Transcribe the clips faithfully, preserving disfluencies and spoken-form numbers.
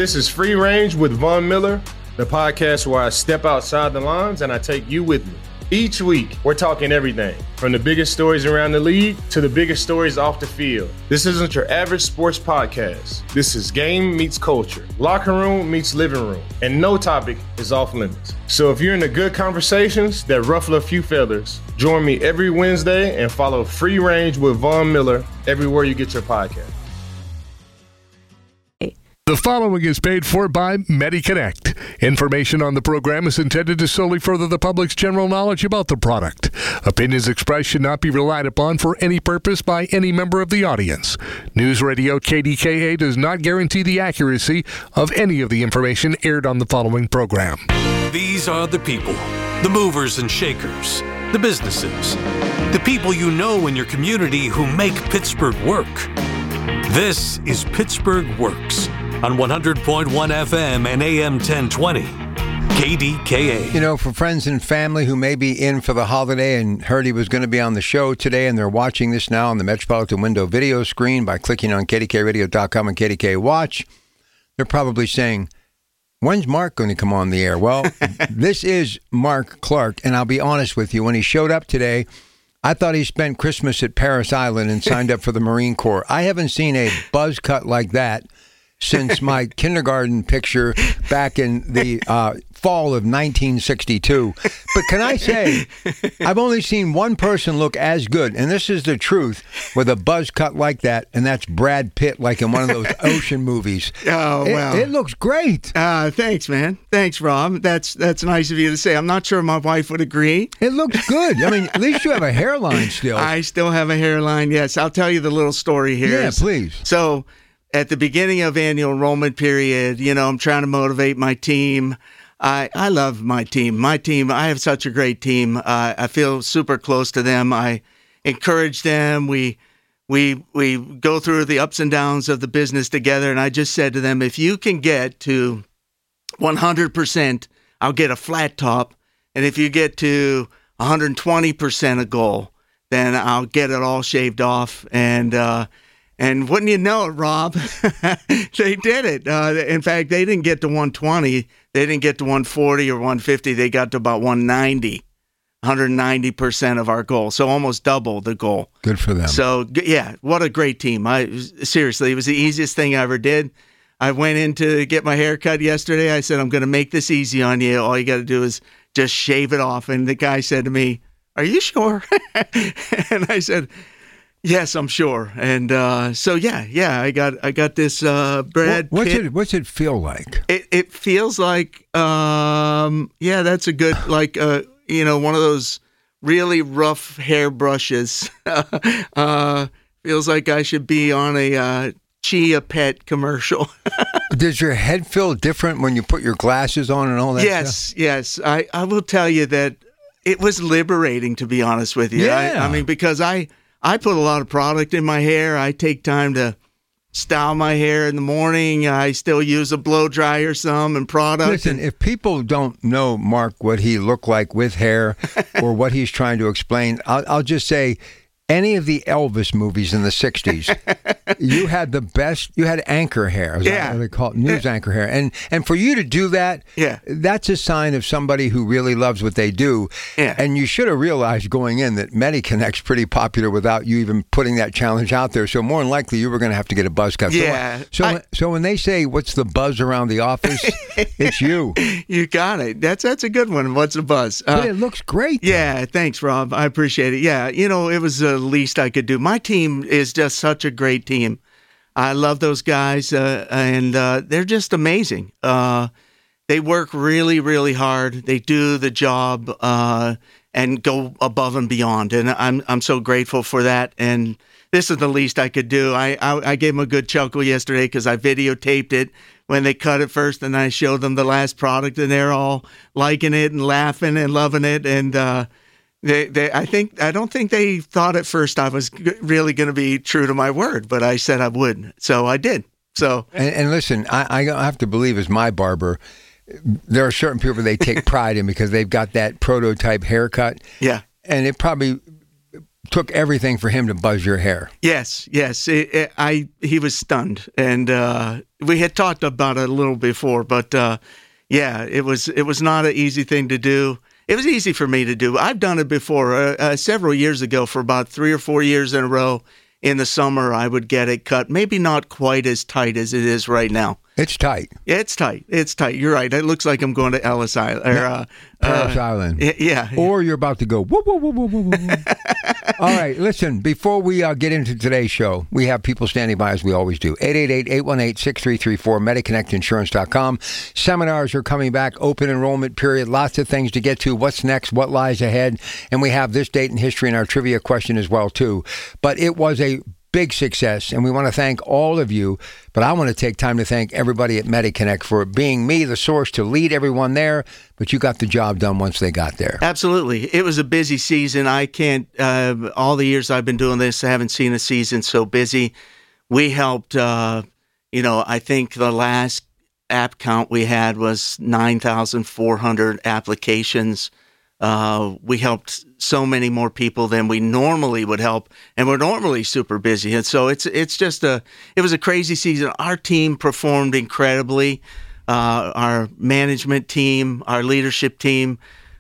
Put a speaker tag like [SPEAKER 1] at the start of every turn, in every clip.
[SPEAKER 1] This is Free Range with Von Miller, the podcast where I step outside the lines and I take you with me. Each week, we're talking everything from the biggest stories around the league to the biggest stories off the field. This isn't your average sports podcast. This is game meets culture, locker room meets living room, and no topic is off limits. So if you're into good conversations that ruffle a few feathers, join me every Wednesday and follow Free Range with Von Miller everywhere you get your podcast.
[SPEAKER 2] The following is paid for by MediConnect. Information on the program is intended to solely further the public's general knowledge about the product. Opinions expressed should not be relied upon for any purpose by any member of the audience. News Radio K D K A does not guarantee the accuracy of any of the information aired on the following program.
[SPEAKER 3] These are the people, the movers and shakers, the businesses, the people you know in your community who make Pittsburgh work. This is Pittsburgh Works on one hundred point one F M and A M ten twenty, K D K A.
[SPEAKER 4] You know, for friends and family who may be in for the holiday and heard he was going to be on the show today, and they're watching this now on the Metropolitan Window video screen by clicking on K D K radio dot com and K D K Watch, they're probably saying, when's Mark going to come on the air? Well, this is Mark Clark, and I'll be honest with you, when he showed up today, I thought he spent Christmas at Parris Island and signed up for the Marine Corps. I haven't seen a buzz cut like that since my kindergarten picture back in the uh, fall of nineteen sixty-two. But can I say, I've only seen one person look as good, and this is the truth, with a buzz cut like that, and that's Brad Pitt, like in one of those ocean movies.
[SPEAKER 5] Oh,
[SPEAKER 4] it,
[SPEAKER 5] well.
[SPEAKER 4] It looks great.
[SPEAKER 5] Uh, thanks, man. Thanks, Rob. That's that's nice of you to say. I'm not sure my wife would agree.
[SPEAKER 4] It looks good. I mean, at least you have a hairline still.
[SPEAKER 5] I still have a hairline, yes. I'll tell you the little story here.
[SPEAKER 4] Yeah, please.
[SPEAKER 5] So, at the beginning of annual enrollment period, you know, I'm trying to motivate my team. I, I love my team. My team, I have such a great team. Uh, I feel super close to them. I encourage them. We we we go through the ups and downs of the business together. And I just said to them, if you can get to one hundred percent, I'll get a flat top. And if you get to one hundred twenty percent a goal, then I'll get it all shaved off. And, uh, And wouldn't you know it, Rob, they did it. Uh, in fact, they didn't get to one twenty. They didn't get to one forty or one fifty. They got to about one ninety, one hundred ninety percent of our goal. So almost double the goal.
[SPEAKER 4] Good for them.
[SPEAKER 5] So, yeah, what a great team. I seriously, it was the easiest thing I ever did. I went in to get my hair cut yesterday. I said, I'm going to make this easy on you. All you got to do is just shave it off. And the guy said to me, are you sure? And I said, yes, I'm sure. And uh, so, yeah, yeah, I got I got this uh, Brad
[SPEAKER 4] what, what's
[SPEAKER 5] Pitt.
[SPEAKER 4] it What's it feel like?
[SPEAKER 5] It, it feels like, um, yeah, that's a good, like, uh, you know, one of those really rough hairbrushes. uh, feels like I should be on a uh, Chia Pet commercial.
[SPEAKER 4] Does your head feel different when you put your glasses on and all that
[SPEAKER 5] yes,
[SPEAKER 4] stuff?
[SPEAKER 5] Yes, yes. I, I will tell you that it was liberating, to be honest with you.
[SPEAKER 4] Yeah.
[SPEAKER 5] I, I mean, because I... I put a lot of product in my hair. I take time to style my hair in the morning. I still use a blow dryer some and product.
[SPEAKER 4] Listen, if people don't know Mark, what he looked like with hair or what he's trying to explain, I'll, I'll just say any of the Elvis movies in the sixties, you had the best, you had anchor hair. Is
[SPEAKER 5] Yeah.
[SPEAKER 4] that what they call it? News anchor hair. And and for you to do that,
[SPEAKER 5] Yeah.
[SPEAKER 4] that's a sign of somebody who really loves what they do.
[SPEAKER 5] Yeah.
[SPEAKER 4] And you should have realized going in that MediConnect's pretty popular without you even putting that challenge out there. So more than likely, you were going to have to get a buzz cut.
[SPEAKER 5] Yeah.
[SPEAKER 4] So, so,
[SPEAKER 5] I-
[SPEAKER 4] so when they say, what's the buzz around the office, it's you.
[SPEAKER 5] You got it. That's that's a good one. What's the buzz? Uh,
[SPEAKER 4] But it looks great.
[SPEAKER 5] Yeah, thanks, Rob. I appreciate it. Yeah, you know, it was the least I could do. My team is just such a great team. I love those guys, uh, and uh, they're just amazing. Uh, they work really, really hard. They do the job uh, and go above and beyond, and I'm I'm so grateful for that. And this is the least I could do. I I, I gave them a good chuckle yesterday because I videotaped it when they cut it first, and I showed them the last product, and they're all liking it and laughing and loving it, and. Uh, They, they, I think, I don't think they thought at first I was g- really going to be true to my word, but I said I would, so I did. So,
[SPEAKER 4] and, and listen, I, I have to believe as my barber, there are certain people they take pride in because they've got that prototype haircut.
[SPEAKER 5] yeah,
[SPEAKER 4] And it probably took everything for him to buzz your hair.
[SPEAKER 5] Yes, yes. It, it, I he was stunned, and uh, we had talked about it a little before, but uh, yeah, it was it was not an easy thing to do. It was easy for me to do. I've done it before, uh, uh, several years ago, for about three or four years in a row. In the summer, I would get it cut, maybe not quite as tight as it is right now.
[SPEAKER 4] It's tight.
[SPEAKER 5] It's tight. It's tight. You're right. It looks like I'm going to Ellis Island. Or, uh,
[SPEAKER 4] Paris
[SPEAKER 5] uh,
[SPEAKER 4] Island.
[SPEAKER 5] Yeah, yeah.
[SPEAKER 4] Or you're about to go, whoop, whoop, whoop, whoop, whoop, whoop. All right, listen, before we uh, get into today's show, we have people standing by as we always do. eight eight eight, eight one eight, six three three four, Mediconnect Insurance dot com. Seminars are coming back, open enrollment period, lots of things to get to, what's next, what lies ahead, and we have this date in history in our trivia question as well, too. But it was a big success, and we want to thank all of you, but I want to take time to thank everybody at MediConnect for being me, the source to lead everyone there, but you got the job done once they got there.
[SPEAKER 5] Absolutely. It was a busy season. I can't, uh, all the years I've been doing this, I haven't seen a season so busy. We helped, uh, you know, I think the last app count we had was nine thousand four hundred applications. Uh, we helped so many more people than we normally would help, and we're normally super busy. And so it's it's just a it was a crazy season. Our team performed incredibly. Uh, our management team, our leadership team.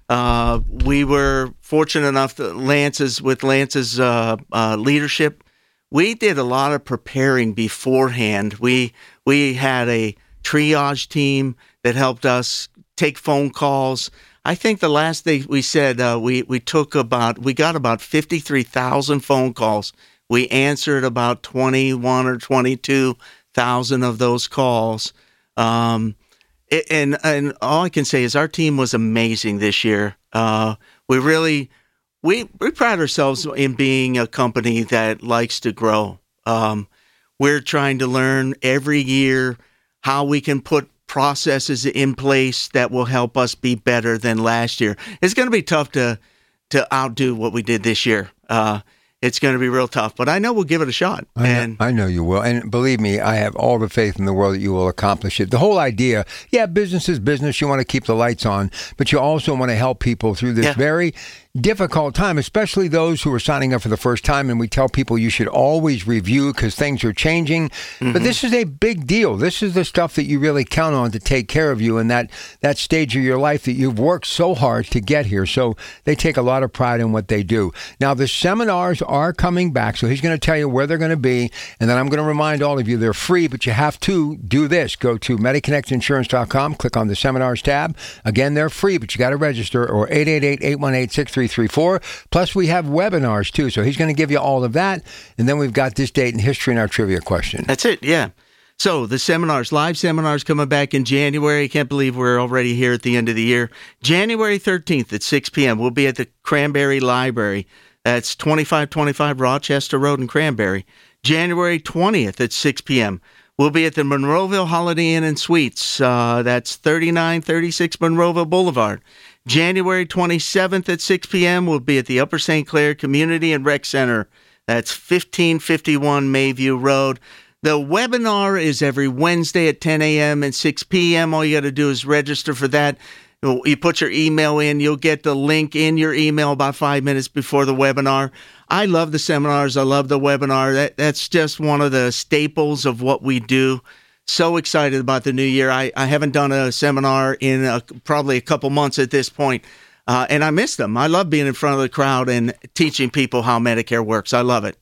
[SPEAKER 5] Uh, we were fortunate enough that Lance's with Lance's uh, uh, leadership, we did a lot of preparing beforehand. We we had a triage team that helped us take phone calls. I think the last day we said uh, we we took about we got about fifty-three thousand phone calls. We answered about twenty-one or twenty-two thousand of those calls. Um, it, and and all I can say is our team was amazing this year. Uh, we really we we pride ourselves in being a company that likes to grow. Um, we're trying to learn every year how we can put processes in place that will help us be better than last year. It's going to be tough to to outdo what we did this year. Uh, it's going to be real tough, but I know we'll give it a shot.
[SPEAKER 4] I know,
[SPEAKER 5] and
[SPEAKER 4] I know you will. And believe me, I have all the faith in the world that you will accomplish it. The whole idea, yeah, business is business. You want to keep the lights on, but you also want to help people through this
[SPEAKER 5] yeah.
[SPEAKER 4] very difficult time, especially those who are signing up for the first time. And we tell people you should always review because things are changing. Mm-hmm. But this is a big deal. This is the stuff that you really count on to take care of you in that, that stage of your life that you've worked so hard to get here. So they take a lot of pride in what they do. Now, the seminars are coming back. So he's going to tell you where they're going to be. And then I'm going to remind all of you they're free, but you have to do this. Go to Mediconnect Insurance dot com, click on the seminars tab. Again, they're free, but you got to register, or eight eight eight, eight one eight, six three three four. Plus, we have webinars, too. So he's going to give you all of that. And then we've got this date in history in our trivia question.
[SPEAKER 5] That's it, yeah. So the seminars, live seminars coming back in January. I can't believe we're already here at the end of the year. January thirteenth at six p.m. We'll be at the Cranberry Library. That's twenty-five twenty-five Rochester Road in Cranberry. January twentieth at six p.m. We'll be at the Monroeville Holiday Inn and Suites. Uh, that's thirty-nine thirty-six Monroeville Boulevard. January twenty-seventh at six p.m. We'll be at the Upper Saint Clair Community and Rec Center. That's fifteen fifty-one Mayview Road. The webinar is every Wednesday at ten a.m. and six p.m. All you got to do is register for that. You put your email in, you'll get the link in your email about five minutes before the webinar. I love the seminars. I love the webinar. That, that's just one of the staples of what we do. So excited about the new year. I, I haven't done a seminar in a, probably a couple months at this point, uh, and I miss them. I love being in front of the crowd and teaching people how Medicare works. I love it.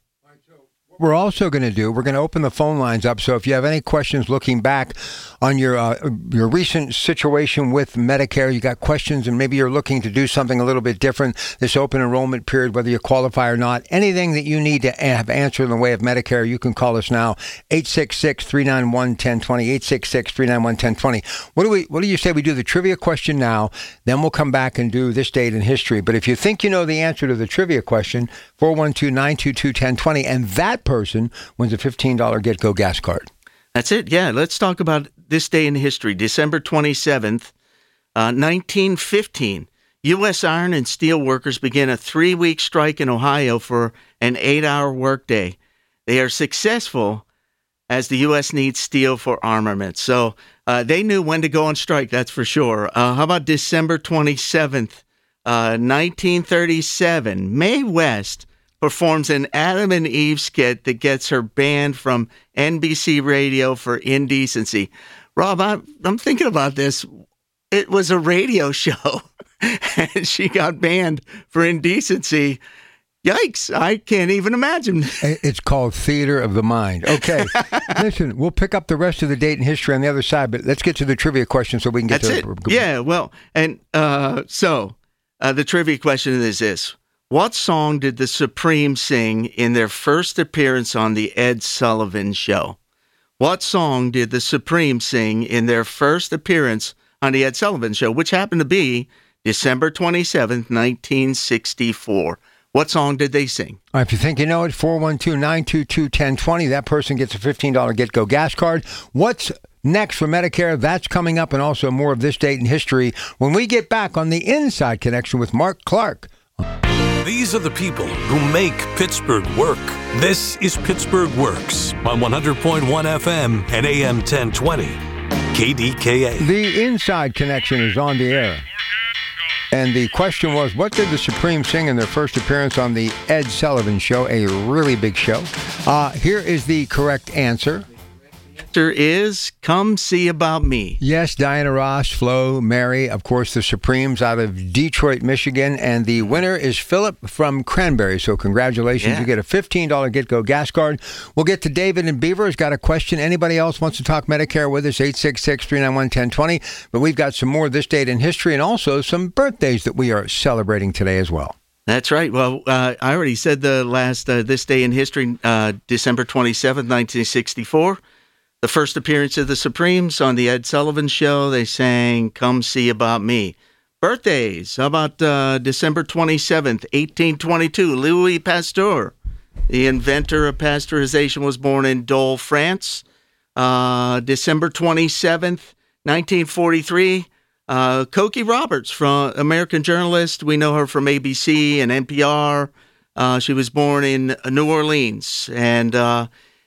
[SPEAKER 4] We're also going to do, we're going to open the phone lines up. So if you have any questions looking back on your uh, your recent situation with Medicare, you got questions and maybe you're looking to do something a little bit different, this open enrollment period, whether you qualify or not, anything that you need to have answered in the way of Medicare, you can call us now, eight six six, three nine one, one zero two zero, eight six six, three nine one, one zero two zero. What do we? What do you say we do the trivia question now, then we'll come back and do this date in history. But if you think you know the answer to the trivia question, four one two, nine two two, one zero two zero, and that person wins a fifteen dollars Get-Go gas card.
[SPEAKER 5] That's it. Yeah, let's talk about this day in history. December twenty-seventh, uh, nineteen fifteen. U S iron and steel workers begin a three-week strike in Ohio for an eight-hour workday. They are successful as the U S needs steel for armament. So uh, they knew when to go on strike, that's for sure. Uh, how about December twenty-seventh, uh, nineteen thirty-seven? Mae West performs an Adam and Eve skit that gets her banned from N B C Radio for indecency. Rob, I'm, I'm thinking about this. It was a radio show, and she got banned for indecency. Yikes, I can't even imagine.
[SPEAKER 4] It's called Theater of the Mind. Okay, listen, we'll pick up the rest of the date and history on the other side, but let's get to the trivia question so we can get
[SPEAKER 5] That's
[SPEAKER 4] to
[SPEAKER 5] it. Yeah, well, and uh, so uh, the trivia question is this. What song did the Supremes sing in their first appearance on the Ed Sullivan Show? What song did the Supremes sing in their first appearance on the Ed Sullivan Show, which happened to be December twenty-seventh, nineteen sixty-four? What song did they sing?
[SPEAKER 4] All right, if you think you know it, four one two, nine two two, one zero two zero. That person gets a fifteen dollars Get-Go gas card. What's next for Medicare? That's coming up, and also more of this date in history when we get back on the Inside Connection with Mark Clark.
[SPEAKER 3] These are the people who make Pittsburgh work. This is Pittsburgh Works on one hundred point one F M and A M ten twenty. K D K A.
[SPEAKER 4] The Inside Connection is on the air. And the question was, what did the Supremes sing in their first appearance on the Ed Sullivan Show? A really big show. Uh, here is the correct answer.
[SPEAKER 5] Answer is Come See About Me.
[SPEAKER 4] Yes, Diana Ross, Flo, Mary, of course, the Supremes out of Detroit, Michigan. And the winner is Philip from Cranberry. So congratulations.
[SPEAKER 5] Yeah.
[SPEAKER 4] You get a fifteen dollars Get-Go gas card. We'll get to David in Beaver. He's got a question. Anybody else wants to talk Medicare with us? eight six six, three nine one, one zero two zero. But we've got some more this date in history and also some birthdays that we are celebrating today as well.
[SPEAKER 5] That's right. Well, uh, I already said the last, uh, this day in history, uh, December twenty-seventh, nineteen sixty-four. The first appearance of the Supremes on the Ed Sullivan Show, they sang Come See About Me. Birthdays, how about uh, December twenty-seventh, eighteen twenty-two, Louis Pasteur, the inventor of pasteurization, was born in Dole, France. Uh, December twenty-seventh, nineteen forty-three, uh, Cokie Roberts, from American journalist. We know her from A B C and N P R. Uh, she was born in New Orleans, and uh,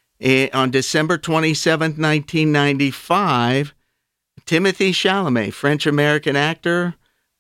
[SPEAKER 5] on December twenty-seventh, nineteen ninety-five, Timothy Chalamet, French-American actor.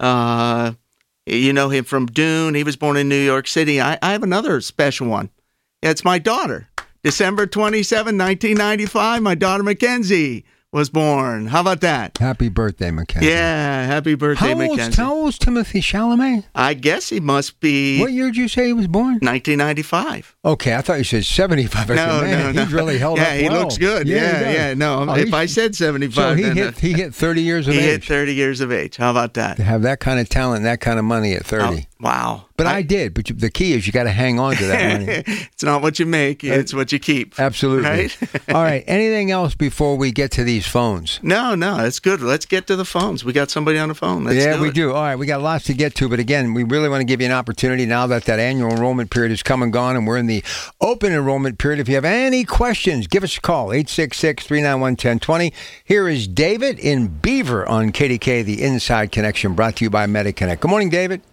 [SPEAKER 5] Uh, you know him from Dune. He was born in New York City. I, I have another special one. It's my daughter. December twenty-seventh, nineteen ninety-five, my daughter Mackenzie was born. How about that?
[SPEAKER 4] Happy birthday, Mackenzie.
[SPEAKER 5] Yeah, happy birthday,
[SPEAKER 4] how
[SPEAKER 5] Mackenzie.
[SPEAKER 4] Old's, how old's Timothy Chalamet?
[SPEAKER 5] I guess he must be...
[SPEAKER 4] What year did you say he was born?
[SPEAKER 5] nineteen ninety-five.
[SPEAKER 4] Okay, I thought you said seventy-five. I
[SPEAKER 5] No,
[SPEAKER 4] said, man,
[SPEAKER 5] no, no.
[SPEAKER 4] he's really held
[SPEAKER 5] yeah,
[SPEAKER 4] up well.
[SPEAKER 5] he looks good.
[SPEAKER 4] Yeah,
[SPEAKER 5] Yeah,
[SPEAKER 4] he
[SPEAKER 5] yeah.
[SPEAKER 4] does.
[SPEAKER 5] No,
[SPEAKER 4] Oh,
[SPEAKER 5] if
[SPEAKER 4] he's-
[SPEAKER 5] I said seventy-five...
[SPEAKER 4] So he
[SPEAKER 5] then,
[SPEAKER 4] hit
[SPEAKER 5] uh,
[SPEAKER 4] he hit thirty years of
[SPEAKER 5] he
[SPEAKER 4] age.
[SPEAKER 5] hit thirty years of age. How about that?
[SPEAKER 4] To have that kind of talent and that kind of money at thirty.
[SPEAKER 5] Oh, wow.
[SPEAKER 4] But I, I did. But you, the key is you got to hang on to that money.
[SPEAKER 5] It's not what you make, it's what you keep.
[SPEAKER 4] Absolutely.
[SPEAKER 5] Right?
[SPEAKER 4] All right. Anything else before we get to these phones?
[SPEAKER 5] No, no, that's good. Let's get to the phones. We got somebody on the phone. Let's
[SPEAKER 4] yeah,
[SPEAKER 5] do
[SPEAKER 4] we
[SPEAKER 5] it.
[SPEAKER 4] do. All right. We got lots to get to. But again, we really want to give you an opportunity now that that annual enrollment period has come and gone and we're in the open enrollment period. If you have any questions, give us a call. eight six six, three nine one, one zero two zero. Here is David in Beaver on K D K, the Inside Connection, brought to you by MediConnect. Good morning, David.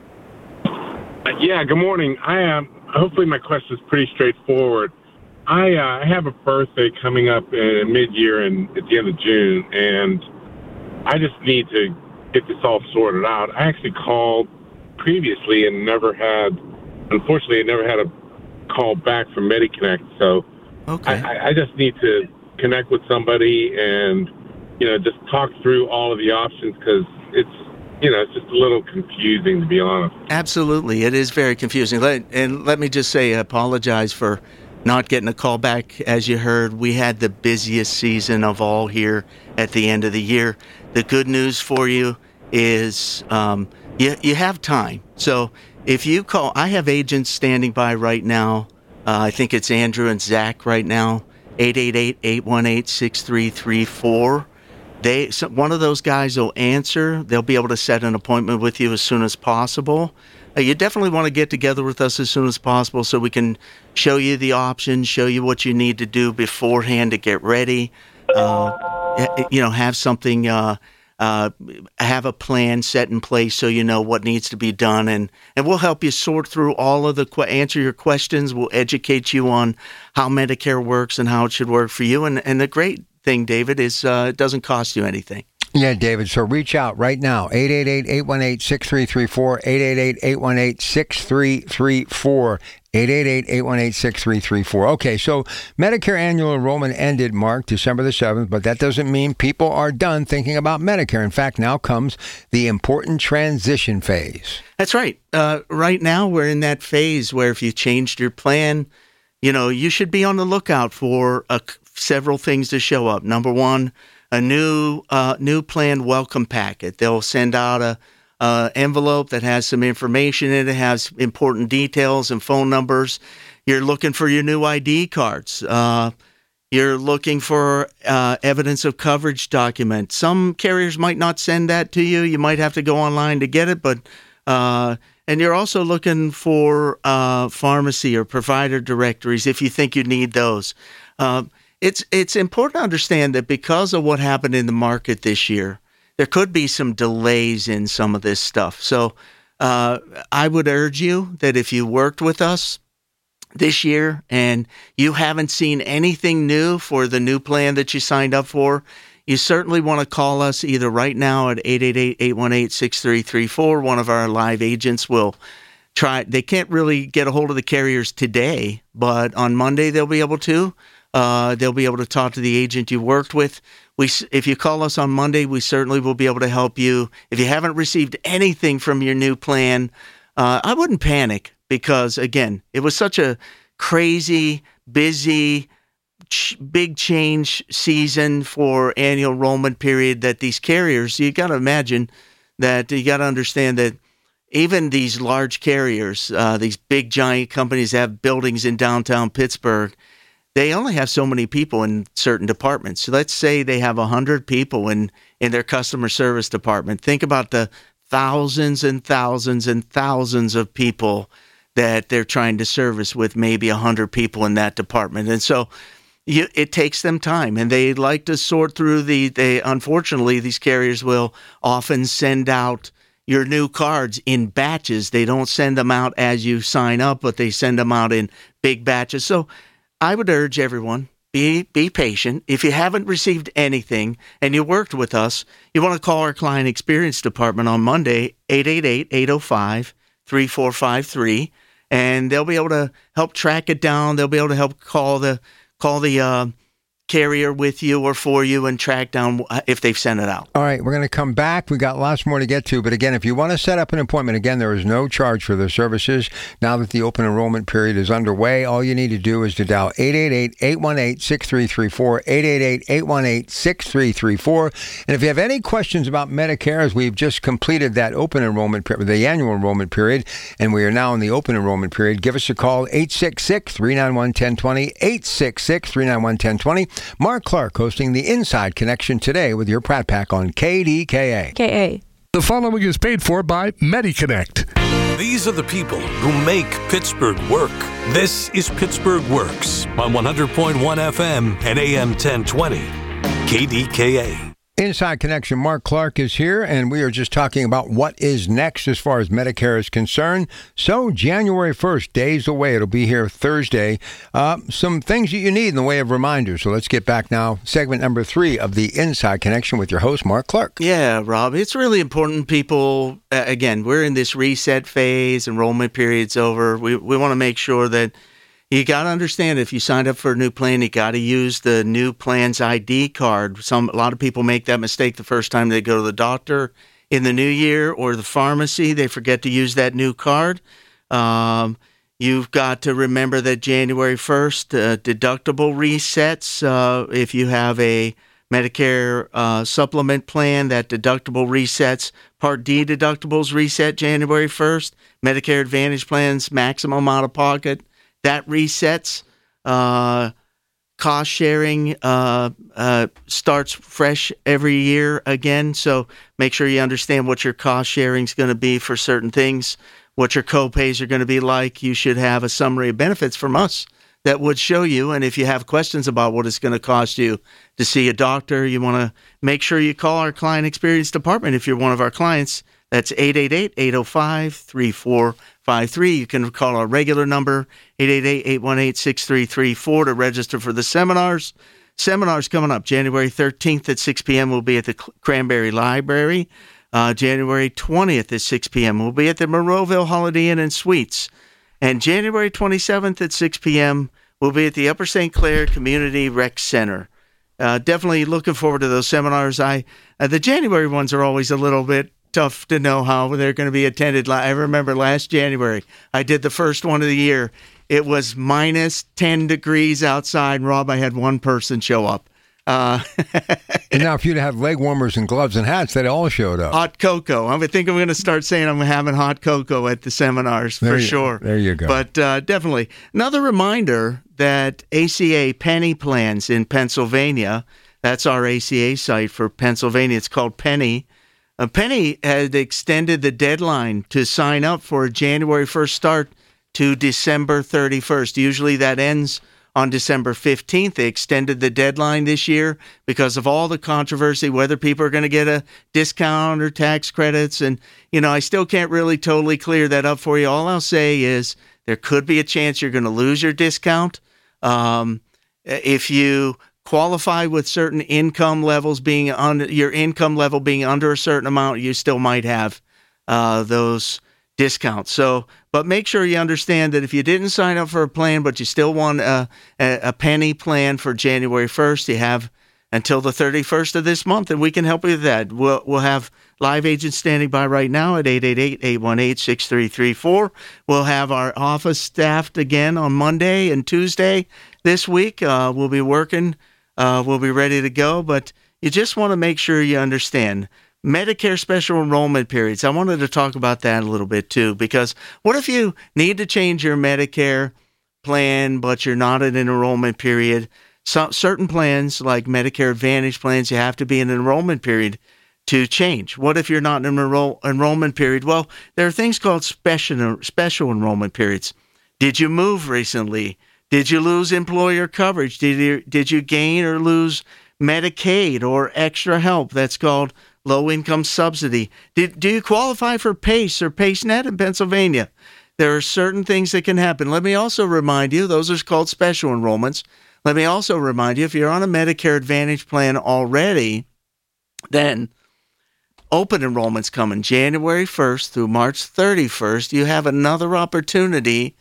[SPEAKER 6] Uh, yeah, good morning. I um, hopefully my question is pretty straightforward. I uh, I have a birthday coming up in mid-year and at the end of June, and I just need to get this all sorted out. I actually called previously and never had, unfortunately, I never had a call back from MediConnect. So
[SPEAKER 5] Okay.
[SPEAKER 6] I, I just need to connect with somebody and, you know, just talk through all of the options because it's, you know, it's just a little confusing, to be honest.
[SPEAKER 5] Absolutely. It is very confusing. Let, and let me just say, I apologize for not getting a call back. As you heard, we had the busiest season of all here at the end of the year. The good news for you is um, you, you have time. So if you call, I have agents standing by right now. Uh, I think it's Andrew and Zach right now, eight eight eight, eight one eight, six three three four. They, so one of those guys will answer. They'll be able to set an appointment with you as soon as possible. Uh, you definitely want to get together with us as soon as possible so we can show you the options, show you what you need to do beforehand to get ready. Uh, you know, have something, uh, uh, have a plan set in place so you know what needs to be done, and, and we'll help you sort through all of the que- answer your questions. We'll educate you on how Medicare works and how it should work for you. And and the great thing, David, is uh, it doesn't cost you anything.
[SPEAKER 4] Yeah, David. So reach out right now. eight eight eight, eight one eight, six three three four. eight eight eight, eight one eight, six three three four. eight eight eight, eight one eight, six three three four. Okay, so Medicare annual enrollment ended, Mark, December the seventh, but that doesn't mean people are done thinking about Medicare. In fact, now comes the important transition phase.
[SPEAKER 5] That's right. Uh, right now, we're in that phase where if you changed your plan, you know, you should be on the lookout for uh, several things to show up. Number one, a new uh, new plan welcome packet. They'll send out a Uh, envelope that has some information in it, has important details and phone numbers. You're looking for your new I D cards. Uh, you're looking for uh, evidence of coverage document. Some carriers might not send that to you. You might have to go online to get it, but uh, and you're also looking for uh, pharmacy or provider directories if you think you need those. Uh, it's it's important to understand that because of what happened in the market this year, there could be some delays in some of this stuff. So uh, I would urge you that if you worked with us this year and you haven't seen anything new for the new plan that you signed up for, you certainly want to call us either right now at eight eight eight, eight one eight, six three three four. One of our live agents will try. They can't really get a hold of the carriers today, but on Monday they'll be able to. Uh, they'll be able to talk to the agent you worked with. We, if you call us on Monday, we certainly will be able to help you. If you haven't received anything from your new plan, uh, I wouldn't panic because, again, it was such a crazy, busy, ch- big change season for annual enrollment period that these carriers, you got to imagine that you got to understand that even these large carriers, uh, these big giant companies that have buildings in downtown Pittsburgh, they only have so many people in certain departments. So let's say they have one hundred people in, in their customer service department. Think about the thousands and thousands and thousands of people that they're trying to service with maybe one hundred people in that department. And so you, it takes them time, and they like to sort through the, they, unfortunately, these carriers will often send out your new cards in batches. They don't send them out as you sign up, but they send them out in big batches. So I would urge everyone, be be patient. If you haven't received anything and you worked with us, you want to call our client experience department on Monday, eight eight eight, eight oh five, three four five three, and they'll be able to help track it down. They'll be able to help call the call the uh, carrier with you or for you and track down if they've sent it out.
[SPEAKER 4] All right, we're going to come back. We got lots more to get to. But again, if you want to set up an appointment, again, there is no charge for the services. Now that the open enrollment period is underway, all you need to do is to dial eight eight eight, eight one eight, six three three four, eight eight eight, eight one eight, six three three four. And if you have any questions about Medicare, as we've just completed that open enrollment period, the annual enrollment period, and we are now in the open enrollment period, give us a call, eight six six, three nine one, one zero two zero, eight six six, three nine one, one zero two zero. Mark Clark hosting the Inside Connection today with your Pratt Pack on K D K A.
[SPEAKER 7] K A.
[SPEAKER 2] The following is paid for by MediConnect.
[SPEAKER 3] These are the people who make Pittsburgh work. This is Pittsburgh Works on one hundred point one F M and A M ten twenty. K D K A.
[SPEAKER 4] Inside Connection, Mark Clark is here, and we are just talking about what is next as far as Medicare is concerned. So, January first, days away. It'll be here Thursday. Uh, some things that you need in the way of reminders. So, let's get back now. Segment number three of the Inside Connection with your host, Mark Clark.
[SPEAKER 5] Yeah, Rob, it's really important, people. Uh, again, we're in this reset phase. Enrollment period's over. We, we want to make sure that you got to understand, if you signed up for a new plan, you got to use the new plan's I D card. Some a lot of people make that mistake the first time they go to the doctor in the new year or the pharmacy. They forget to use that new card. Um, you've got to remember that January first, uh, deductible resets. Uh, if you have a Medicare uh, supplement plan, that deductible resets. Part D deductibles reset January first. Medicare Advantage plans, maximum out-of-pocket. That resets. Uh, cost sharing uh, uh, starts fresh every year again. So make sure you understand what your cost sharing is going to be for certain things, what your co-pays are going to be like. You should have a summary of benefits from us that would show you. And if you have questions about what it's going to cost you to see a doctor, you want to make sure you call our client experience department if you're one of our clients. That's eight eight eight, eight oh five, three four five three. You can call our regular number, eight eight eight, eight one eight, six three three four, to register for the seminars. Seminars coming up January thirteenth at six p.m. We'll be at the Cranberry Library. Uh, January twentieth at six p.m. We'll be at the Monroeville Holiday Inn and Suites. And January twenty-seventh at six p.m., we'll be at the Upper Saint Clair Community Rec Center. Uh, definitely looking forward to those seminars. I uh, the January ones are always a little bit tough to know how they're going to be attended. I remember last January, I did the first one of the year. It was minus ten degrees outside. And Rob, I had one person show up. Uh,
[SPEAKER 4] and now, if you'd had leg warmers and gloves and hats, they all showed up.
[SPEAKER 5] Hot cocoa. I think I'm going to start saying I'm having hot cocoa at the seminars
[SPEAKER 4] there
[SPEAKER 5] for
[SPEAKER 4] you,
[SPEAKER 5] sure.
[SPEAKER 4] There you go.
[SPEAKER 5] But uh, definitely. Another reminder that A C A Penny Plans in Pennsylvania, that's our A C A site for Pennsylvania. It's called Penny. Uh, Penny had extended the deadline to sign up for a January first start to December thirty-first. Usually that ends on December fifteenth. They extended the deadline this year because of all the controversy, whether people are going to get a discount or tax credits. And, you know, I still can't really totally clear that up for you. All I'll say is there could be a chance you're going to lose your discount. Um, if you qualify with certain income levels being on your income level being under a certain amount, you still might have uh, those discounts. So, but make sure you understand that if you didn't sign up for a plan, but you still want a, a, a penny plan for January first, you have until the thirty-first of this month, and we can help you with that. We'll, we'll have live agents standing by right now at eight eight eight, eight one eight, six three three four. We'll have our office staffed again on Monday and Tuesday this week. Uh, we'll be working. Uh, we'll be ready to go, but you just want to make sure you understand Medicare special enrollment periods. I wanted to talk about that a little bit too, because what if you need to change your Medicare plan, but you're not in an enrollment period? Some certain plans, like Medicare Advantage plans, you have to be in an enrollment period to change. What if you're not in an enroll- enrollment period? Well, there are things called special special enrollment periods. Did you move recently? Did you lose employer coverage? Did you did you gain or lose Medicaid or extra help? That's called low-income subsidy. Did, do you qualify for PACE or PACE-Net in Pennsylvania? There are certain things that can happen. Let me also remind you, those are called special enrollments. Let me also remind you, if you're on a Medicare Advantage plan already, then open enrollment's coming January first through March thirty-first. You have another opportunity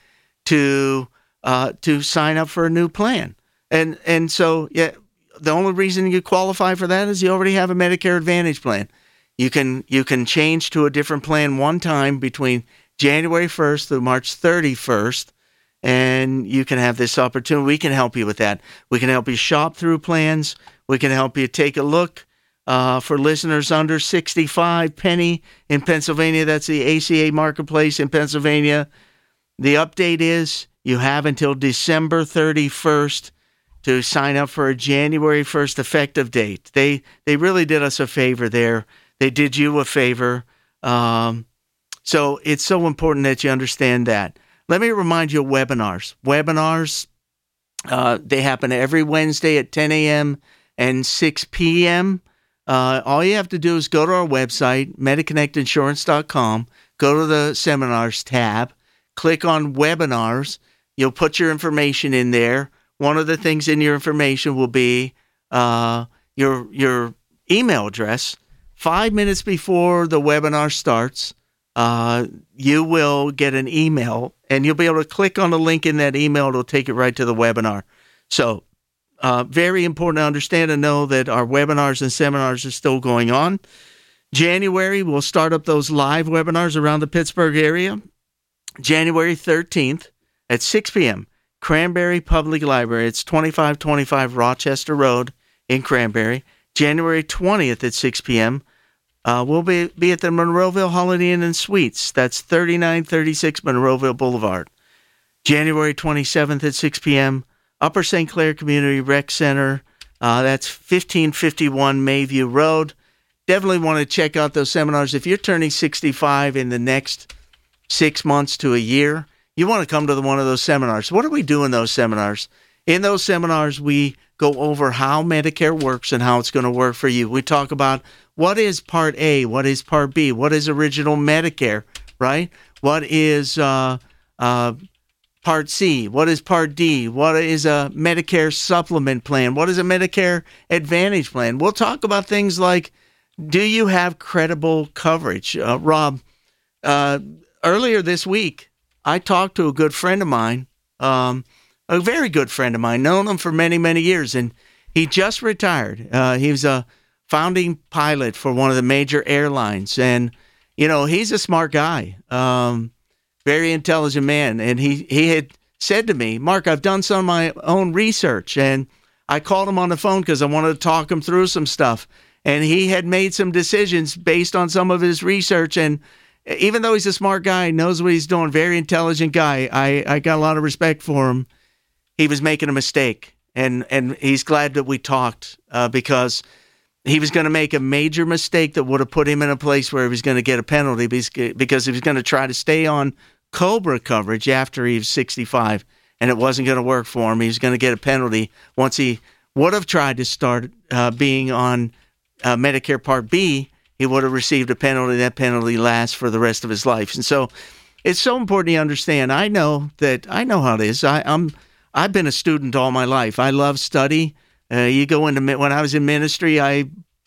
[SPEAKER 5] to uh, to sign up for a new plan. And and so, yeah, the only reason you qualify for that is you already have a Medicare Advantage plan. You can you can change to a different plan one time between January first through March thirty-first, and you can have this opportunity. We can help you with that. We can help you shop through plans. We can help you take a look. Uh, for listeners under sixty-five, Penny in Pennsylvania, that's the A C A Marketplace in Pennsylvania. The update is you have until December thirty-first to sign up for a January first effective date. They they really did us a favor there. They did you a favor. Um, so it's so important that you understand that. Let me remind you of webinars. Webinars, uh, they happen every Wednesday at ten a.m. and six p.m. Uh, all you have to do is go to our website, Mediconnect Insurance dot com, go to the seminars tab, click on webinars. You'll put your information in there. One of the things in your information will be uh, your your email address. Five minutes before the webinar starts, uh, you will get an email, and you'll be able to click on the link in that email. It'll take you right to the webinar. So uh, very important to understand and know that our webinars and seminars are still going on. January, we'll start up those live webinars around the Pittsburgh area. January thirteenth at six p.m., Cranberry Public Library. It's twenty-five twenty-five Rochester Road in Cranberry. January twentieth at six p.m., uh, we'll be, be at the Monroeville Holiday Inn and Suites. That's thirty-nine thirty-six Monroeville Boulevard. January twenty-seventh at six p.m., Upper Saint Clair Community Rec Center. Uh, that's fifteen fifty-one Mayview Road. Definitely want to check out those seminars. If you're turning sixty-five in the next six months to a year, you want to come to the, one of those seminars. What do we do in those seminars? In those seminars, we go over how Medicare works and how it's going to work for you. We talk about what is Part A, what is Part B, what is original Medicare, right? What is uh, uh, Part C, what is Part D, what is a Medicare supplement plan, what is a Medicare Advantage plan. We'll talk about things like, do you have credible coverage? Uh, Rob, uh, earlier this week, I talked to a good friend of mine, um, a very good friend of mine, known him for many, many years, and he just retired. Uh, he was a founding pilot for one of the major airlines, and, you know, he's a smart guy, um, very intelligent man, and he, he had said to me, Mark, I've done some of my own research, and I called him on the phone because I wanted to talk him through some stuff, and he had made some decisions based on some of his research, and even though he's a smart guy, knows what he's doing, very intelligent guy, I, I got a lot of respect for him. He was making a mistake, and, and he's glad that we talked uh, because he was going to make a major mistake that would have put him in a place where he was going to get a penalty because he was going to try to stay on Cobra coverage after he was sixty-five, and it wasn't going to work for him. He was going to get a penalty once he would have tried to start uh, being on uh, Medicare Part B. He would have received a penalty. That penalty lasts for the rest of his life. And so it's so important to understand. I know that I know how it is. I, I'm, I've been a student all my life. I love study. Uh, you go into, when I was in ministry, I,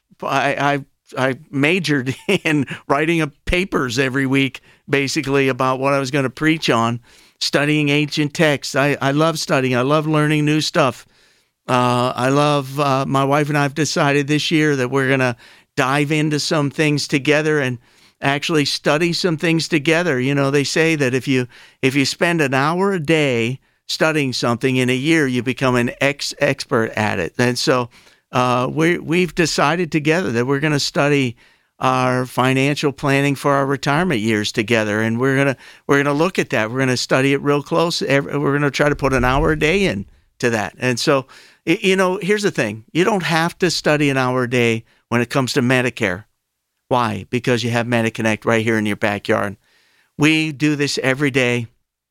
[SPEAKER 5] I, I, I majored in writing up papers every week, basically about what I was going to preach on, studying ancient texts. I, I love studying. I love learning new stuff. Uh, I love, uh, my wife and I have decided this year that we're going to dive into some things together and actually study some things together. You know, they say that if you if you spend an hour a day studying something, in a year you become an ex expert at it. And so uh, we we've decided together that we're going to study our financial planning for our retirement years together, and we're gonna we're gonna look at that. We're gonna study it real close. We're gonna try to put an hour a day in to that. And so, you know, here's the thing: you don't have to study an hour a day when it comes to Medicare. Why? Because you have MediConnect right here in your backyard. We do this every day.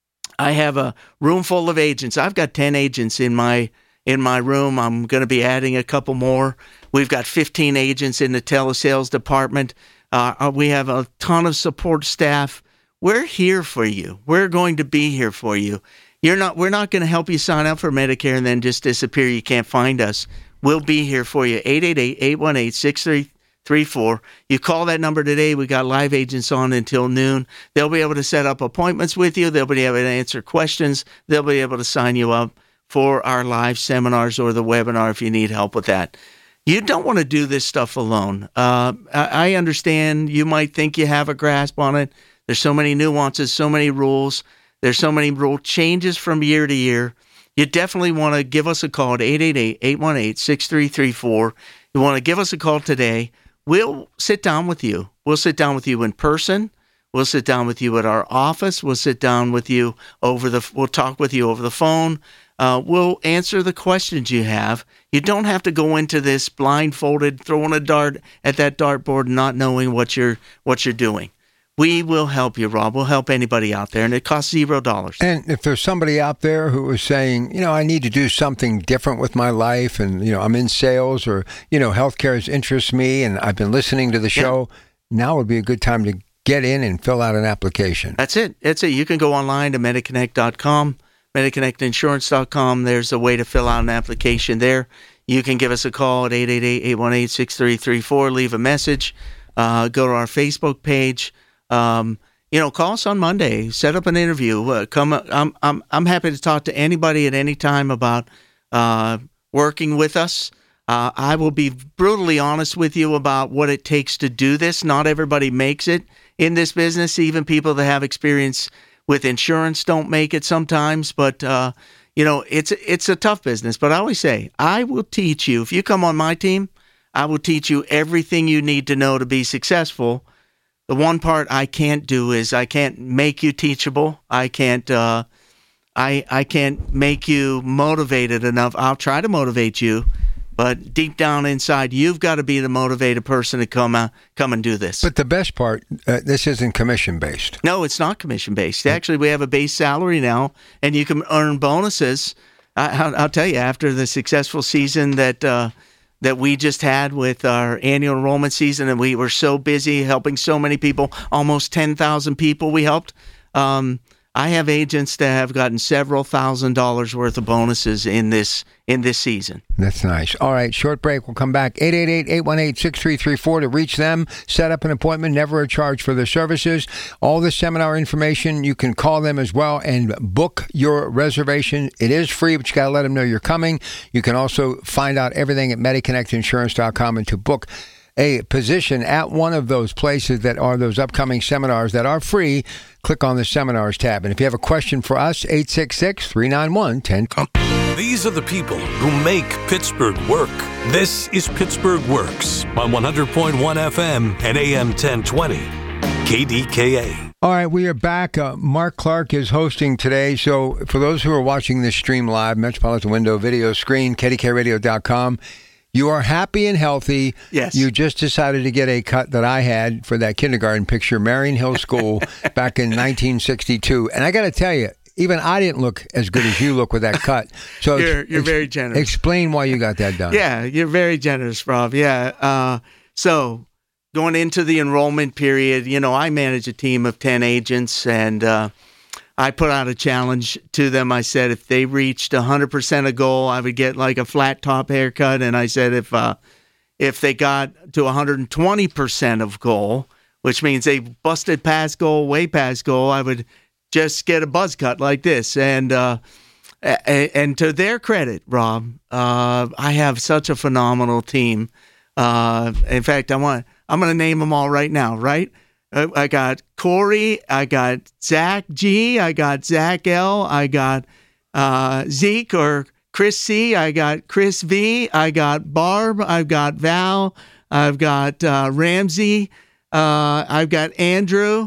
[SPEAKER 5] I have a room full of agents. I've got ten agents in my in my room. I'm going to be adding a couple more. We've got fifteen agents in the telesales department. Uh, we have a ton of support staff. We're here for you. We're going to be here for you. You're not. We're not going to help you sign up for Medicare and then just disappear. You can't find us. We'll be here for you. eight eight eight, eight one eight, six three three four. You call that number today. We got live agents on until noon. They'll be able to set up appointments with you. They'll be able to answer questions. They'll be able to sign you up for our live seminars or the webinar if you need help with that. You don't want to do this stuff alone. Uh, I understand you might think you have a grasp on it. There's so many nuances, so many rules. There's so many rule changes from year to year. You definitely want to give us a call at eight eight eight, eight one eight, six three three four. You want to give us a call today. We'll sit down with you. We'll sit down with you in person. We'll sit down with you at our office. We'll sit down with you over the, we'll talk with you over the phone. Uh, we'll answer the questions you have. You don't have to go into this blindfolded, throwing a dart at that dartboard, not knowing what you're what you're doing. We will help you, Rob. We'll help anybody out there, and it costs zero dollars.
[SPEAKER 4] And if there's somebody out there who is saying, you know, I need to do something different with my life, and, you know, I'm in sales, or, you know, healthcare has interests me, and I've been listening to the show, yeah. Now would be a good time to get in and fill out an application.
[SPEAKER 5] That's it. That's it. You can go online to Mediconnect dot com, Mediconnect Insurance dot com. There's a way to fill out an application there. You can give us a call at eight eight eight, eight one eight, six three three four. Leave a message. Uh, go to our Facebook page. Um, you know, call us on Monday. Set up an interview. Uh, come. I'm. I'm. I'm happy to talk to anybody at any time about uh, working with us. Uh, I will be brutally honest with you about what it takes to do this. Not everybody makes it in this business. Even people that have experience with insurance don't make it sometimes. But uh, you know, it's it's a tough business. But I always say, I will teach you. If you come on my team, I will teach you everything you need to know to be successful. The one part I can't do is I can't make you teachable. I can't. Uh, I I can't make you motivated enough. I'll try to motivate you, but deep down inside, you've got to be the motivated person to come uh, come and do this.
[SPEAKER 4] But the best part, uh, this isn't commission based.
[SPEAKER 5] No, it's not commission based. Actually, we have a base salary now, and you can earn bonuses. I, I'll, I'll tell you, after the successful season that. Uh, that we just had with our annual enrollment season, and we were so busy helping so many people, almost ten thousand people we helped. Um, I have agents that have gotten several thousand dollars worth of bonuses in this in this season.
[SPEAKER 4] That's nice. All right, short break. We'll come back. eight eight eight, eight one eight, six three three four to reach them. Set up an appointment. Never a charge for their services. All the seminar information, you can call them as well and book your reservation. It is free, but you got to let them know you're coming. You can also find out everything at Mediconnect Insurance dot com and to book a position at one of those places that are those upcoming seminars that are free, click on the seminars tab. And if you have a question for us, eight six six, three nine one, one zero.
[SPEAKER 3] These are the people who make Pittsburgh work. This is Pittsburgh Works on one hundred point one F M and A M ten twenty. K D K A.
[SPEAKER 4] All right, we are back. Uh, Mark Clark is hosting today. So for those who are watching this stream live, Metropolitan Window video screen, K D K radio dot com, you are happy and healthy.
[SPEAKER 5] Yes.
[SPEAKER 4] You just decided to get a cut that I had for that kindergarten picture, Marion Hill School, back in nineteen sixty-two. And I got to tell you, even I didn't look as good as you look with that cut. So
[SPEAKER 5] you're
[SPEAKER 4] ex-
[SPEAKER 5] you're very generous.
[SPEAKER 4] Explain why you got that done.
[SPEAKER 5] Yeah, you're very generous, Rob. Yeah. Uh, so going into the enrollment period, you know, I manage a team of ten agents, and uh, I put out a challenge to them. I said if they reached one hundred percent of goal, I would get like a flat top haircut. And I said if uh, if they got to one hundred twenty percent of goal, which means they busted past goal, way past goal, I would just get a buzz cut like this. And uh, and to their credit, Rob, uh, I have such a phenomenal team. Uh, in fact, I want I'm going to name them all right now, right? I got Corey, I got Zach G, I got Zach L, I got uh, Zeke or Chris C, I got Chris V, I got Barb, I've got Val, I've got uh, Ramsey, uh, I've got Andrew,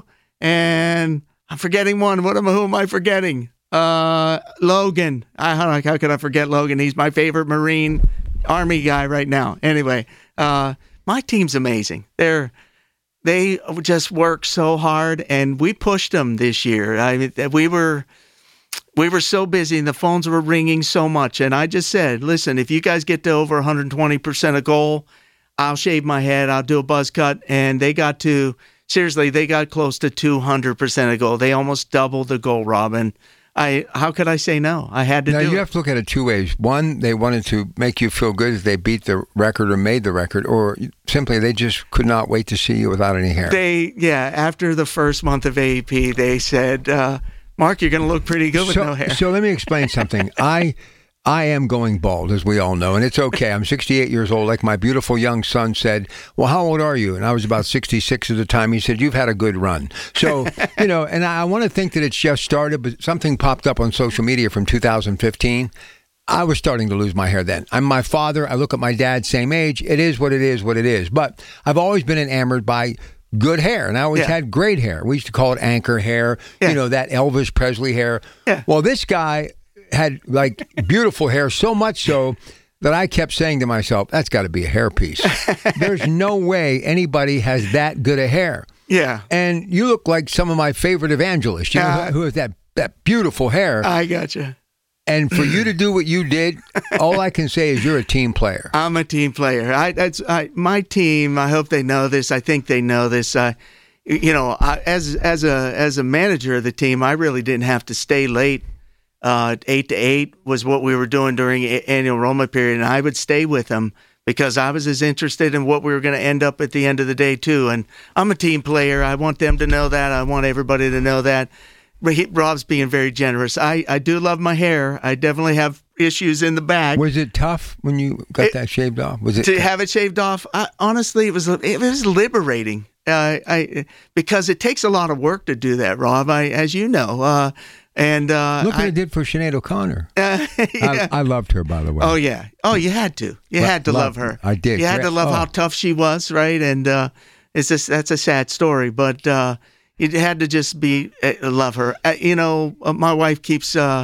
[SPEAKER 5] and I'm forgetting one. What am who am I forgetting? Uh, Logan. I, how, how could I forget Logan? He's my favorite Marine Army guy right now. Anyway, uh, my team's amazing. They're They just work so hard, and we pushed them this year. I mean, we were we were so busy, and the phones were ringing so much. And I just said, listen, if you guys get to over one hundred twenty percent of goal, I'll shave my head, I'll do a buzz cut. And they got to, seriously, they got close to two hundred percent of goal. They almost doubled the goal, Robin. I, how could I say no? I had to
[SPEAKER 4] now,
[SPEAKER 5] do it.
[SPEAKER 4] Now, you have to look at it two ways. One, they wanted to make you feel good if they beat the record or made the record, or simply they just could not wait to see you without any hair.
[SPEAKER 5] They, yeah, after the first month of A E P, they said, uh, Mark, you're going to look pretty good with
[SPEAKER 4] so,
[SPEAKER 5] no hair.
[SPEAKER 4] So let me explain something. I I am going bald, as we all know, and it's okay. I'm sixty-eight years old. Like my beautiful young son said, well, how old are you? And I was about sixty-six at the time. He said, you've had a good run. So, you know, and I want to think that it's just started, but something popped up on social media from two thousand fifteen. I was starting to lose my hair then. I'm my father. I look at my dad, same age. It is what it is, what it is. But I've always been enamored by good hair, and I always yeah. had great hair. We used to call it anchor hair, yeah. you know, that Elvis Presley hair.
[SPEAKER 5] Yeah.
[SPEAKER 4] Well, this guy had like beautiful hair, so much so that I kept saying to myself, that's got to be a hairpiece. There's no way anybody has that good a hair.
[SPEAKER 5] Yeah.
[SPEAKER 4] And you look like some of my favorite evangelists, you know, uh, who has that, that beautiful hair.
[SPEAKER 5] I gotcha.
[SPEAKER 4] And for you to do what you did, all I can say is you're a team player.
[SPEAKER 5] I'm a team player. I, that's I, my team. I hope they know this. I think they know this. Uh, you know, I, as as a as a manager of the team, I really didn't have to stay late. Uh, eight to eight was what we were doing during annual enrollment period, and I would stay with them because I was as interested in what we were going to end up at the end of the day too. And I'm a team player. I want them to know that. I want everybody to know that. Rob's being very generous. I, I do love my hair. I definitely have issues in the back.
[SPEAKER 4] Was it tough when you got it, that shaved off? Was it
[SPEAKER 5] to
[SPEAKER 4] tough?
[SPEAKER 5] have it shaved off? I, honestly, it was it was liberating. Uh, I because it takes a lot of work to do that, Rob. I, as you know. Uh, And uh,
[SPEAKER 4] look what
[SPEAKER 5] I,
[SPEAKER 4] it did for Sinead O'Connor.
[SPEAKER 5] Uh, yeah.
[SPEAKER 4] I, I loved her, by the way.
[SPEAKER 5] Oh yeah. Oh, you had to. You had to love, love her.
[SPEAKER 4] I did.
[SPEAKER 5] You had to love oh. how tough she was, right? And uh, it's just that's a sad story, but uh, you had to just be uh, love her. Uh, you know, uh, my wife keeps uh,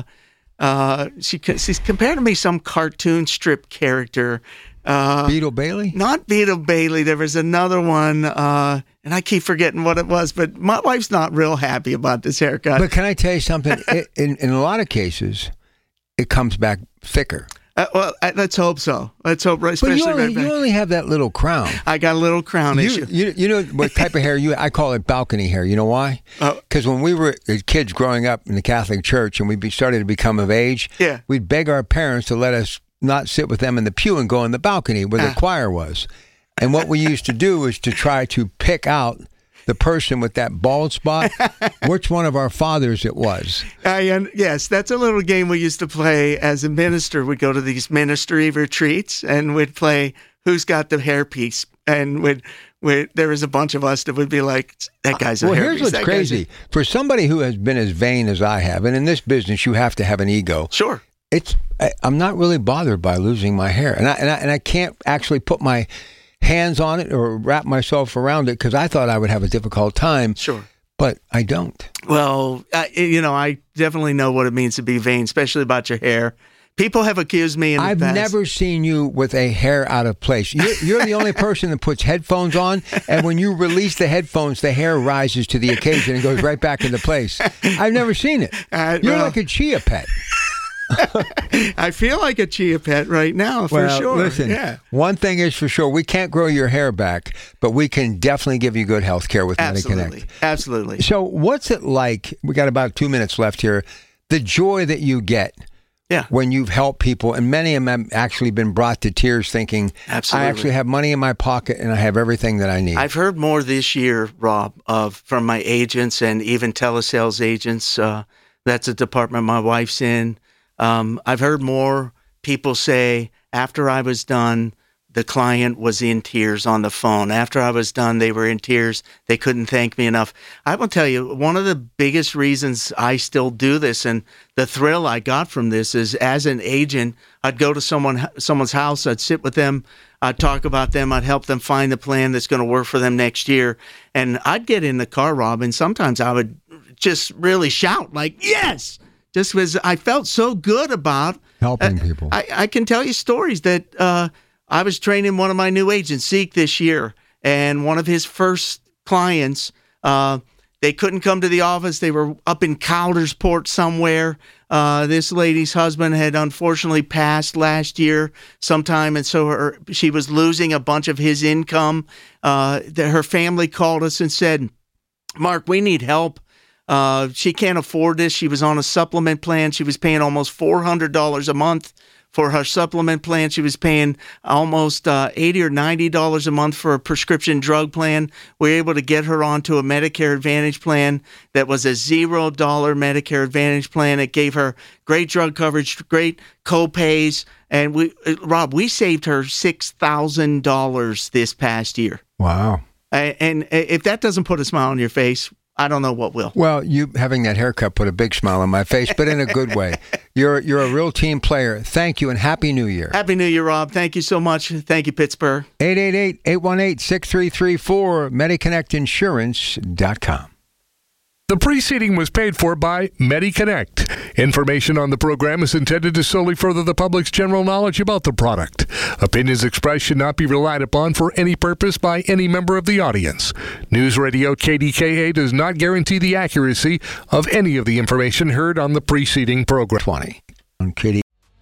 [SPEAKER 5] uh, she she's compared to me some cartoon strip character. Uh,
[SPEAKER 4] Beetle Bailey?
[SPEAKER 5] Not Beetle Bailey. There was another one, uh, and I keep forgetting what it was, but my wife's not real happy about this haircut.
[SPEAKER 4] But can I tell you something? it, in, in a lot of cases, it comes back thicker.
[SPEAKER 5] Uh, well, uh, let's hope so. Let's hope, right, especially
[SPEAKER 4] but you only,
[SPEAKER 5] right back.
[SPEAKER 4] you only have that little crown.
[SPEAKER 5] I got a little crown
[SPEAKER 4] You,
[SPEAKER 5] issue.
[SPEAKER 4] you, you know what type of hair you? I call it balcony hair. You know why? Because when we were kids growing up in the Catholic Church and we be, started to become of age,
[SPEAKER 5] Yeah.
[SPEAKER 4] we'd beg our parents to let us not sit with them in the pew and go in the balcony where
[SPEAKER 5] Ah.
[SPEAKER 4] the choir was. And what we used to do is to try to pick out the person with that bald spot, which one of our fathers it was.
[SPEAKER 5] I, uh, yes, that's a little game we used to play as a minister. We'd go to these ministry retreats and we'd play Who's Got the Hairpiece? And we'd, we'd, there was a bunch of us that would be like, that guy's a
[SPEAKER 4] Well,
[SPEAKER 5] hairpiece.
[SPEAKER 4] here's what's
[SPEAKER 5] That guy's
[SPEAKER 4] crazy. For somebody who has been as vain as I have, and in this business you have to have an ego.
[SPEAKER 5] A, sure.
[SPEAKER 4] It's I, I'm not really bothered by losing my hair, and I and I, and I can't actually put my hands on it or wrap myself around it because I thought I would have a difficult time.
[SPEAKER 5] Sure.
[SPEAKER 4] But I don't.
[SPEAKER 5] Well, uh, you know, I definitely know what it means to be vain, especially about your hair. People have accused me in the
[SPEAKER 4] I've
[SPEAKER 5] past.
[SPEAKER 4] never seen you with a hair out of place. You're, you're the only person that puts headphones on, and when you release the headphones, the hair rises to the occasion and goes right back into place. I've never seen it.
[SPEAKER 5] Uh,
[SPEAKER 4] You're
[SPEAKER 5] well-
[SPEAKER 4] like a chia pet.
[SPEAKER 5] I feel like a chia pet right now, for
[SPEAKER 4] well,
[SPEAKER 5] sure.
[SPEAKER 4] Listen,
[SPEAKER 5] yeah.
[SPEAKER 4] one thing is for sure, we can't grow your hair back, but we can definitely give you good health care with
[SPEAKER 5] Absolutely.
[SPEAKER 4] MediConnect.
[SPEAKER 5] Absolutely.
[SPEAKER 4] So what's it like? We got about two minutes left here. The joy that you get
[SPEAKER 5] Yeah.
[SPEAKER 4] when you've helped people, and many of them have actually been brought to tears thinking,
[SPEAKER 5] Absolutely.
[SPEAKER 4] I actually have money in my pocket and I have everything that I need.
[SPEAKER 5] I've heard more this year, Rob, of from my agents and even telesales agents. Uh, that's a department my wife's in. Um, I've heard more people say after I was done, the client was in tears on the phone. After I was done, they were in tears. They couldn't thank me enough. I will tell you, one of the biggest reasons I still do this and the thrill I got from this is as an agent, I'd go to someone someone's house, I'd sit with them, I'd talk about them, I'd help them find the plan that's going to work for them next year. And I'd get in the car, Rob, and sometimes I would just really shout like, yes! Just because I felt so good about
[SPEAKER 4] Helping
[SPEAKER 5] uh,
[SPEAKER 4] people.
[SPEAKER 5] I, I can tell you stories that uh, I was training one of my new agents, Zeke, this year, and one of his first clients, uh, they couldn't come to the office. They were up in Caldersport somewhere. Uh, this lady's husband had unfortunately passed last year sometime, and so her, she was losing a bunch of his income. Uh, the, her family called us and said, Mark, we need help. Uh, she can't afford this. She was on a supplement plan. She was paying almost four hundred dollars a month for her supplement plan. She was paying almost uh, eighty or ninety dollars a month for a prescription drug plan. We were able to get her onto a Medicare Advantage plan that was a zero dollar Medicare Advantage plan. It gave her great drug coverage, great co-pays. And we, Rob, we saved her six thousand dollars this past year.
[SPEAKER 4] Wow.
[SPEAKER 5] And, and if that doesn't put a smile on your face, I don't know what will.
[SPEAKER 4] Well, you having that haircut put a big smile on my face, but in a good way. You're you're a real team player. Thank you, and Happy New Year.
[SPEAKER 5] Happy New Year, Rob. Thank you so much. Thank you, Pittsburgh.
[SPEAKER 4] eight eight eight, eight one eight, six three three four, mediconnect insurance dot com.
[SPEAKER 2] The preceding was paid for by MediConnect. Information on the program is intended to solely further the public's general knowledge about the product. Opinions expressed should not be relied upon for any purpose by any member of the audience. News Radio K D K A does not guarantee the accuracy of any of the information heard on the preceding program.
[SPEAKER 4] twenty on K D.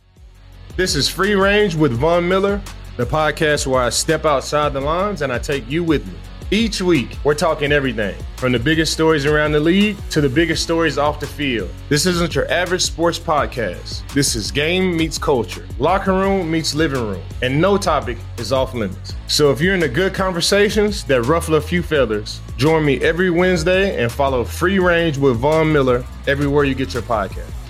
[SPEAKER 1] This is Free Range with Von Miller, the podcast where I step outside the lines and I take you with me. Each week, we're talking everything from the biggest stories around the league to the biggest stories off the field. This isn't your average sports podcast. This is game meets culture, locker room meets living room, and no topic is off limits. So if you're into good conversations that ruffle a few feathers, join me every Wednesday and follow Free Range with Von Miller everywhere you get your podcast.